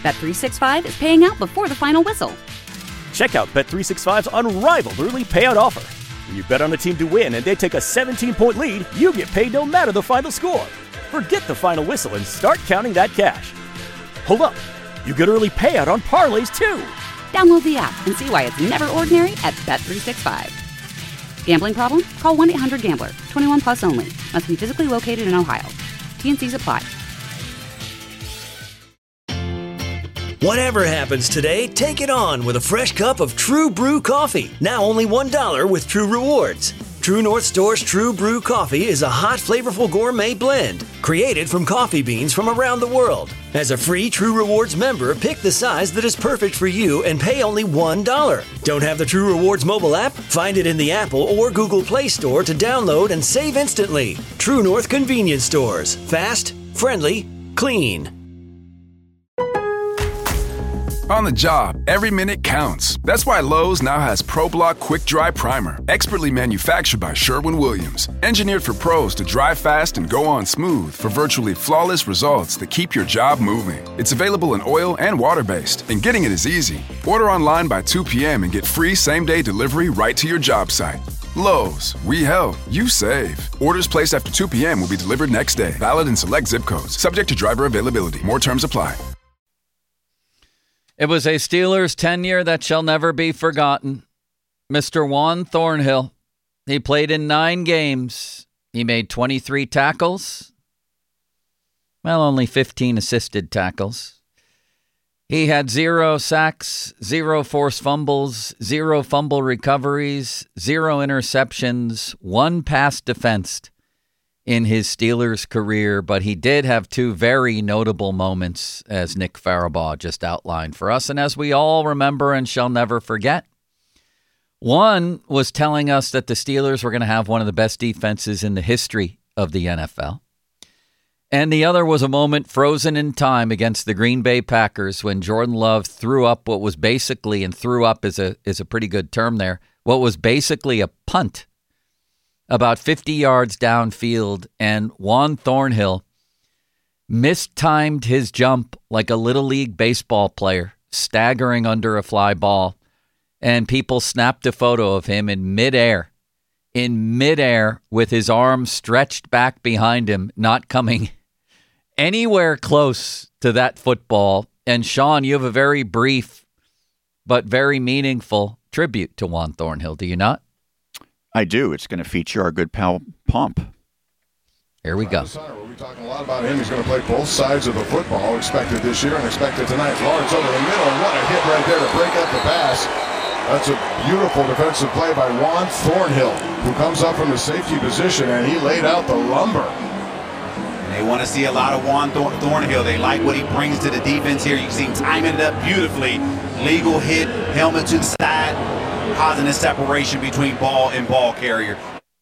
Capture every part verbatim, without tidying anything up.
Bet three sixty-five is paying out before the final whistle. Check out Bet three sixty-five's unrivaled early payout offer. When you bet on a team to win and they take a seventeen-point lead, you get paid no matter the final score. Forget the final whistle and start counting that cash. Hold up. You get early payout on parlays, too. Download the app and see why it's never ordinary at Bet three sixty-five. Gambling problem? Call one eight hundred gambler. twenty-one plus only. Must be physically located in Ohio. T N Cs apply. Whatever happens today, take it on with a fresh cup of True Brew coffee. Now only one dollar with True Rewards. True North Store's True Brew coffee is a hot, flavorful gourmet blend created from coffee beans from around the world. As a free True Rewards member, pick the size that is perfect for you and pay only one dollar. Don't have the True Rewards mobile app? Find it in the Apple or Google Play Store to download and save instantly. True North Convenience Stores. Fast, friendly, clean. On the job, every minute counts. That's why Lowe's now has ProBlock Quick Dry Primer, expertly manufactured by Sherwin-Williams. Engineered for pros to dry fast and go on smooth for virtually flawless results that keep your job moving. It's available in oil and water-based, and getting it is easy. Order online by two p.m. and get free same-day delivery right to your job site. Lowe's, we help, you save. Orders placed after two p.m. will be delivered next day. Valid in select zip codes. Subject to driver availability. More terms apply. It was a Steelers tenure that shall never be forgotten. Mister Juan Thornhill. He played in nine games. He made twenty-three tackles. Well, only fifteen assisted tackles. He had zero sacks, zero forced fumbles, zero fumble recoveries, zero interceptions, one pass defensed in his Steelers career, but he did have two very notable moments, as Nick Farabaugh just outlined for us, and as we all remember and shall never forget. One was telling us that the Steelers were going to have one of the best defenses in the history of the N F L. And the other was a moment frozen in time against the Green Bay Packers when Jordan Love threw up what was basically, and threw up is a is a pretty good term there, what was basically a punt about fifty yards downfield, and Juan Thornhill mistimed his jump like a Little League baseball player, staggering under a fly ball, and people snapped a photo of him in midair, in midair with his arms stretched back behind him, not coming anywhere close to that football. And Sean, you have a very brief but very meaningful tribute to Juan Thornhill, do you not? I do. It's going to feature our good pal, Pump. Here we go. We'll be talking a lot about him. He's going to play both sides of the football, expected this year and expected tonight. Lawrence over the middle, and what a hit right there to break up the pass. That's a beautiful defensive play by Juan Thornhill, who comes up from the safety position, and he laid out the lumber. They want to see a lot of Juan Thorn- Thornhill. They like what he brings to the defense here. You see him timing it up beautifully. Legal hit, helmet to the side, causing a separation between ball and ball carrier.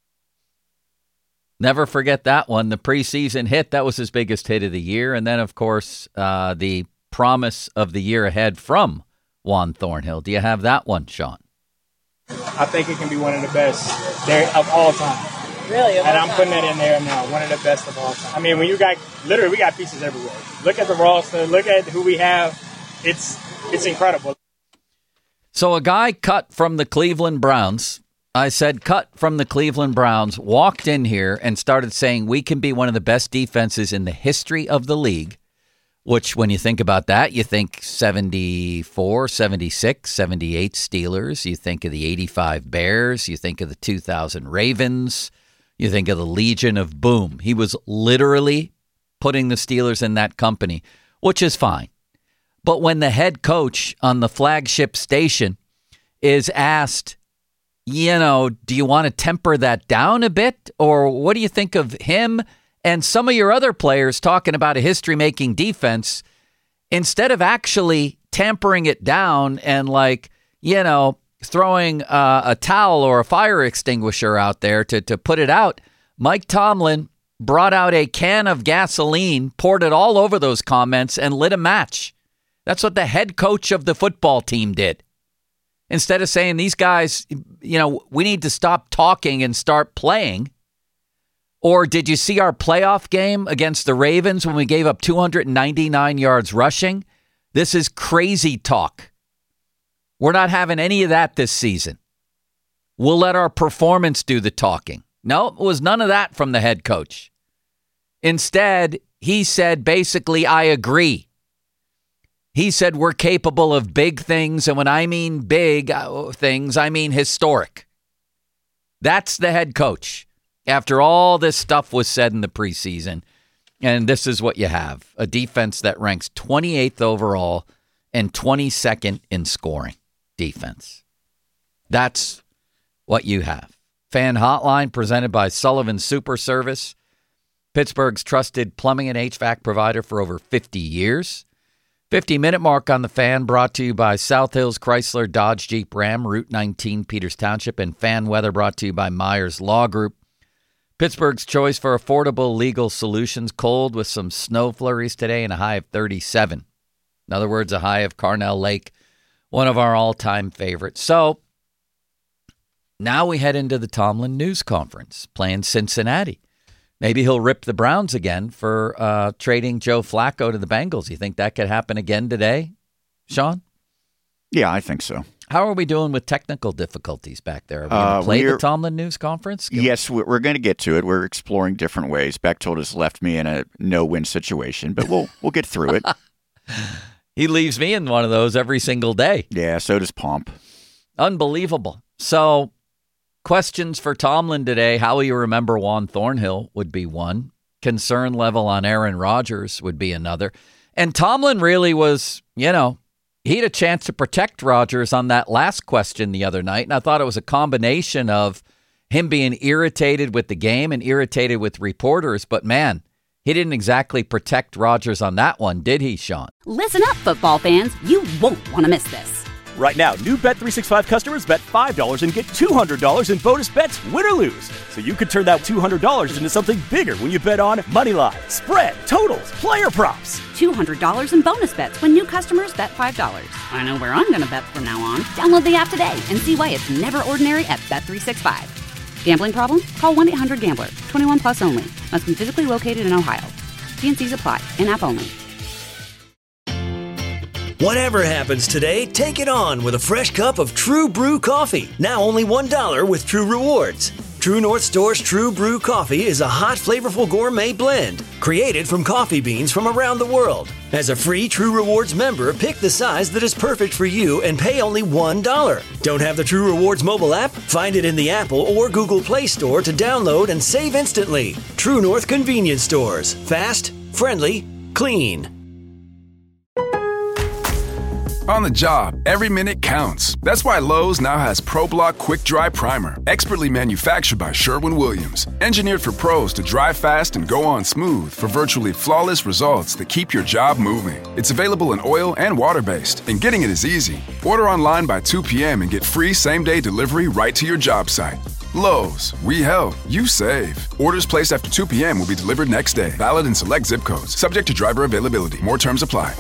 Never forget that one. The preseason hit, that was his biggest hit of the year. And then, of course, uh, the promise of the year ahead from Juan Thornhill. Do you have that one, Sean? I think it can be one of the best there of all time. Really? And I'm putting that in there now, one of the best of all time. I mean, when you got, literally, we got pieces everywhere. Look at the roster, look at who we have. It's it's incredible. So a guy cut from the Cleveland Browns, I said cut from the Cleveland Browns, walked in here and started saying we can be one of the best defenses in the history of the league, which when you think about that, you think seventy-four, seventy-six, seventy-eight Steelers, you think of the eighty-five Bears, you think of the two thousand Ravens, you think of the Legion of Boom. He was literally putting the Steelers in that company, which is fine. But when the head coach on the flagship station is asked, you know, do you want to temper that down a bit? Or what do you think of him and some of your other players talking about a history-making defense? Instead of actually tampering it down and, like, you know, throwing uh, a towel or a fire extinguisher out there to, to put it out, Mike Tomlin brought out a can of gasoline, poured it all over those comments, and lit a match. That's what the head coach of the football team did. Instead of saying these guys, you know, we need to stop talking and start playing. Or did you see our playoff game against the Ravens when we gave up two hundred ninety-nine yards rushing? This is crazy talk. We're not having any of that this season. We'll let our performance do the talking. No, it was none of that from the head coach. Instead, he said, basically, I agree. He said we're capable of big things, and when I mean big things, I mean historic. That's the head coach. After all this stuff was said in the preseason, and this is what you have, a defense that ranks twenty-eighth overall and twenty-second in scoring defense. That's what you have. Fan Hotline presented by Sullivan Super Service, Pittsburgh's trusted plumbing and H V A C provider for over fifty years. fifty-minute mark on the Fan brought to you by South Hills Chrysler Dodge Jeep Ram, Route nineteen, Peters Township, and Fan Weather brought to you by Myers Law Group. Pittsburgh's choice for affordable legal solutions. Cold with some snow flurries today and a high of thirty-seven. In other words, a high of Carnell Lake, one of our all-time favorites. So now we head into the Tomlin news conference, playing Cincinnati. Maybe he'll rip the Browns again for uh, trading Joe Flacco to the Bengals. You think that could happen again today, Sean? Yeah, I think so. How are we doing with technical difficulties back there? Are we going to uh, play the Tomlin news conference? Can yes, we- we're going to get to it. We're exploring different ways. Bechtold has left me in a no-win situation, but we'll we'll get through it. He leaves me in one of those every single day. Yeah, so does Pomp. Unbelievable. So, questions for Tomlin today. How will you remember Juan Thornhill would be one. Concern level on Aaron Rodgers would be another. And Tomlin really was, you know, he had a chance to protect Rodgers on that last question the other night, and I thought it was a combination of him being irritated with the game and irritated with reporters, but man, he didn't exactly protect Rodgers on that one, did he, Sean? Listen up, football fans. You won't want to miss this. Right now, new Bet three sixty-five customers bet five dollars and get two hundred dollars in bonus bets, win or lose. So you could turn that two hundred dollars into something bigger when you bet on money line, spread, totals, player props. two hundred dollars in bonus bets when new customers bet five dollars. I know where I'm going to bet from now on. Download the app today and see why it's never ordinary at Bet three sixty-five. Gambling problem? Call one eight hundred gambler. twenty-one plus only. Must be physically located in Ohio. T N Cs apply. In-app only. Whatever happens today, take it on with a fresh cup of True Brew coffee. Now only one dollar with True Rewards. True North Store's True Brew coffee is a hot, flavorful gourmet blend created from coffee beans from around the world. As a free True Rewards member, pick the size that is perfect for you and pay only one dollar. Don't have the True Rewards mobile app? Find it in the Apple or Google Play Store to download and save instantly. True North Convenience Stores. Fast, friendly, clean. On the job, every minute counts. That's why Lowe's now has ProBlock Quick Dry Primer, expertly manufactured by Sherwin-Williams. Engineered for pros to dry fast and go on smooth for virtually flawless results that keep your job moving. It's available in oil and water-based, and getting it is easy. Order online by two p.m. and get free same-day delivery right to your job site. Lowe's, we help, you save. Orders placed after two p.m. will be delivered next day. Valid in select zip codes. Subject to driver availability. More terms apply.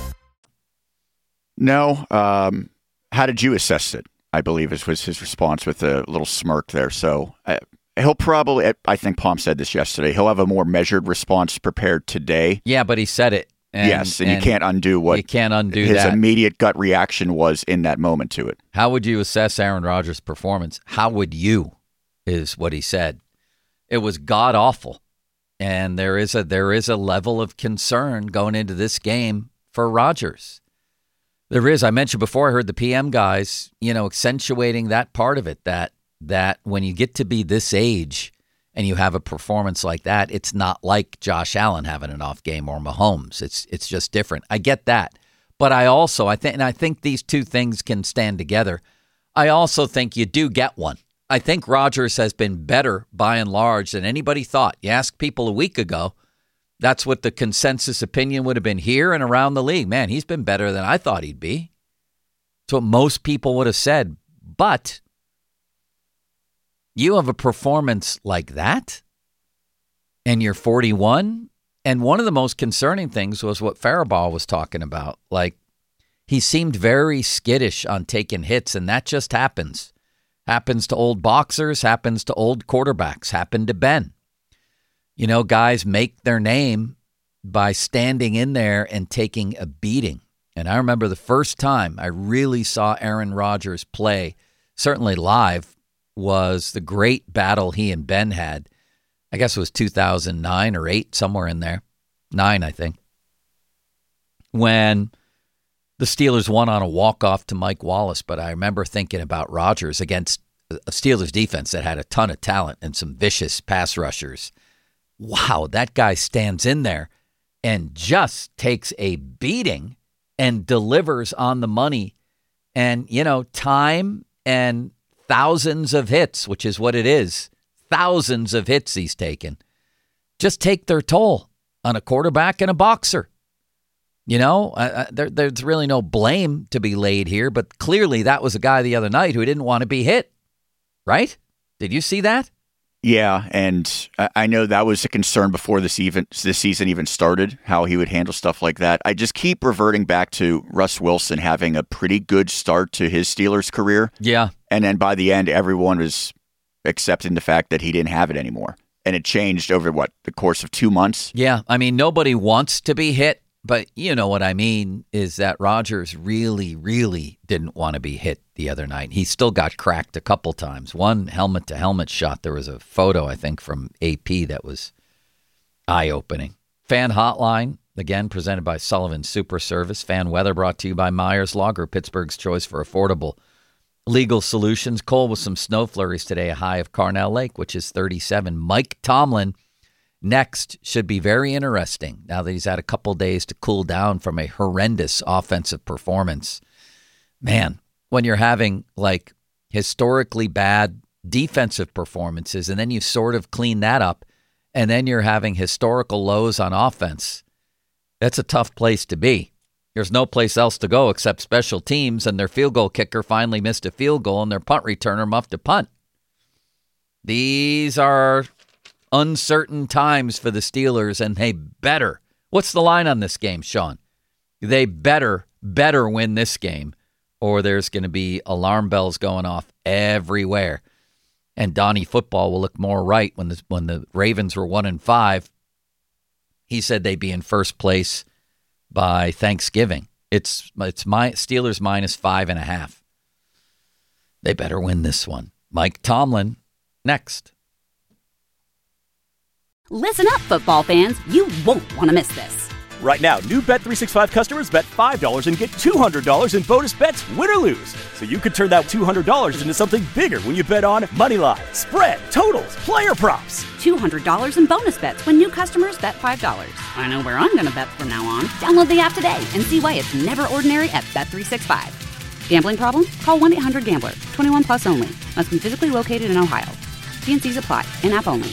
No. Um, how did you assess it? I believe this was his response with a little smirk there. So uh, he'll probably, I think Pomp said this yesterday, he'll have a more measured response prepared today. Yeah, but he said it. And, yes, and, and you can't undo what you can't undo his that. immediate gut reaction was in that moment to it. How would you assess Aaron Rodgers' performance? How would you, is what he said. It was god-awful. And there is a there is a level of concern going into this game for Rodgers. There is. I mentioned before, I heard the P M guys, you know, accentuating that part of it, that that when you get to be this age and you have a performance like that, it's not like Josh Allen having an off game or Mahomes. It's it's just different. I get that. But I also, I think, and I think these two things can stand together. I also think you do get one. I think Rodgers has been better by and large than anybody thought. You ask people a week ago, that's what the consensus opinion would have been here and around the league. Man, he's been better than I thought he'd be. That's what most people would have said. But you have a performance like that, and you're forty-one. And one of the most concerning things was what Faribault was talking about. Like, he seemed very skittish on taking hits, and that just happens. Happens to old boxers, happens to old quarterbacks, happened to Ben. You know, guys make their name by standing in there and taking a beating. And I remember the first time I really saw Aaron Rodgers play, certainly live, was the great battle he and Ben had. I guess it was two thousand nine or eight, somewhere in there. Nine, I think. When the Steelers won on a walk-off to Mike Wallace. But I remember thinking about Rodgers against a Steelers defense that had a ton of talent and some vicious pass rushers. Wow, that guy stands in there and just takes a beating and delivers on the money. And, you know, time and thousands of hits, which is what it is, thousands of hits he's taken, just take their toll on a quarterback and a boxer. You know, uh, there, there's really no blame to be laid here, but clearly that was a guy the other night who didn't want to be hit, right? Did you see that? Yeah, and I know that was a concern before this even this season even started, how he would handle stuff like that. I just keep reverting back to Russ Wilson having a pretty good start to his Steelers career. Yeah. And then by the end, everyone was accepting the fact that he didn't have it anymore. And it changed over, what, the course of two months? Yeah, I mean, nobody wants to be hit, but you know what I mean is that Rodgers really, really didn't want to be hit the other night. He still got cracked a couple times. One helmet-to-helmet shot, there was a photo, I think, from A P that was eye-opening. Fan Hotline, again, presented by Sullivan Super Service. Fan Weather brought to you by Myers Lager, Pittsburgh's choice for affordable legal solutions. Cold with some snow flurries today, a high of Carnell Lake, which is thirty-seven. Mike Tomlin next should be very interesting now that he's had a couple days to cool down from a horrendous offensive performance. Man, when you're having like historically bad defensive performances and then you sort of clean that up and then you're having historical lows on offense, that's a tough place to be. There's no place else to go except special teams, and their field goal kicker finally missed a field goal and their punt returner muffed a punt. These are uncertain times for the Steelers, and they better. What's the line on this game, Sean? They better, better win this game, or there's going to be alarm bells going off everywhere. And Donnie Football will look more right when the, when the Ravens were one and five. He said they'd be in first place by Thanksgiving. It's it's my Steelers minus five and a half. They better win this one. Mike Tomlin, next. Listen up, football fans. You won't want to miss this. Right now, new Bet three sixty-five customers bet five dollars and get two hundred dollars in bonus bets, win or lose. So you could turn that two hundred dollars into something bigger when you bet on money line, spread, totals, player props. two hundred dollars in bonus bets when new customers bet five dollars. I know where I'm going to bet from now on. Download the app today and see why it's never ordinary at Bet three sixty-five. Gambling problem? Call one eight hundred gambler. twenty-one plus only. Must be physically located in Ohio. T and C's apply. In-app only.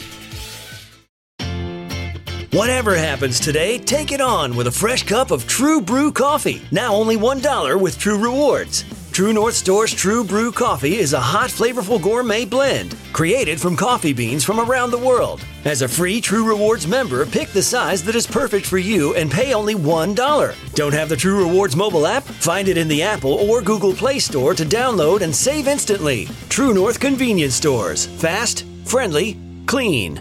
Whatever happens today, take it on with a fresh cup of True Brew coffee. Now only one dollar with True Rewards. True North Store's True Brew coffee is a hot, flavorful gourmet blend created from coffee beans from around the world. As a free True Rewards member, pick the size that is perfect for you and pay only one dollar. Don't have the True Rewards mobile app? Find it in the Apple or Google Play Store to download and save instantly. True North Convenience Stores. Fast, friendly, clean.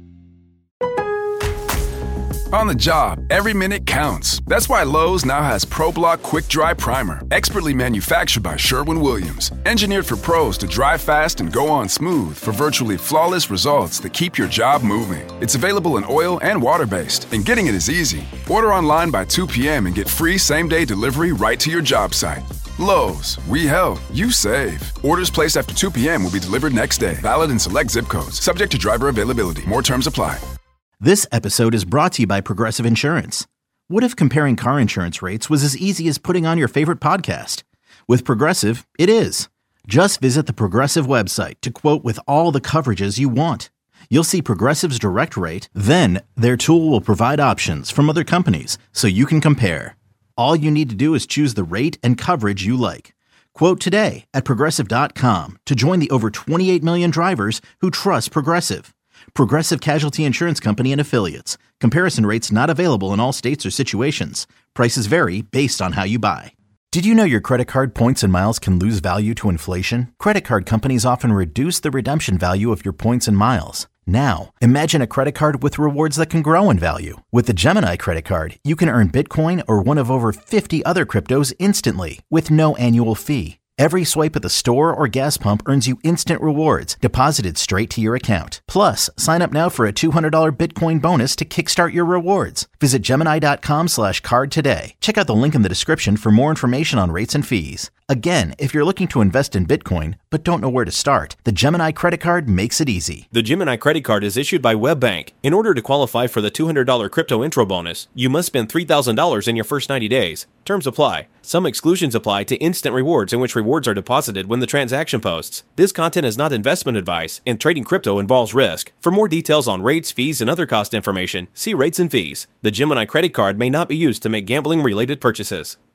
On the job, every minute counts. That's why Lowe's now has ProBlock Quick Dry Primer, expertly manufactured by Sherwin-Williams. Engineered for pros to dry fast and go on smooth for virtually flawless results that keep your job moving. It's available in oil and water-based, and getting it is easy. Order online by two p.m. and get free same-day delivery right to your job site. Lowe's, we help, you save. Orders placed after two p.m. will be delivered next day. Valid in select zip codes. Subject to driver availability. More terms apply. This episode is brought to you by Progressive Insurance. What if comparing car insurance rates was as easy as putting on your favorite podcast? With Progressive, it is. Just visit the Progressive website to quote with all the coverages you want. You'll see Progressive's direct rate, then their tool will provide options from other companies so you can compare. All you need to do is choose the rate and coverage you like. Quote today at Progressive dot com to join the over twenty-eight million drivers who trust Progressive. Progressive Casualty Insurance Company and Affiliates. Comparison rates not available in all states or situations. Prices vary based on how you buy. Did you know your credit card points and miles can lose value to inflation? Credit card companies often reduce the redemption value of your points and miles. Now, imagine a credit card with rewards that can grow in value. With the Gemini credit card, you can earn Bitcoin or one of over fifty other cryptos instantly with no annual fee. Every swipe at the store or gas pump earns you instant rewards deposited straight to your account. Plus, sign up now for a two hundred dollars Bitcoin bonus to kickstart your rewards. Visit Gemini.com slash card today. Check out the link in the description for more information on rates and fees. Again, if you're looking to invest in Bitcoin but don't know where to start, the Gemini credit card makes it easy. The Gemini credit card is issued by WebBank. In order to qualify for the two hundred dollars crypto intro bonus, you must spend three thousand dollars in your first ninety days. Terms apply. Some exclusions apply to instant rewards, in which rewards are deposited when the transaction posts. This content is not investment advice, and trading crypto involves risk. For more details on rates, fees, and other cost information, see rates and fees. The Gemini credit card may not be used to make gambling-related purchases.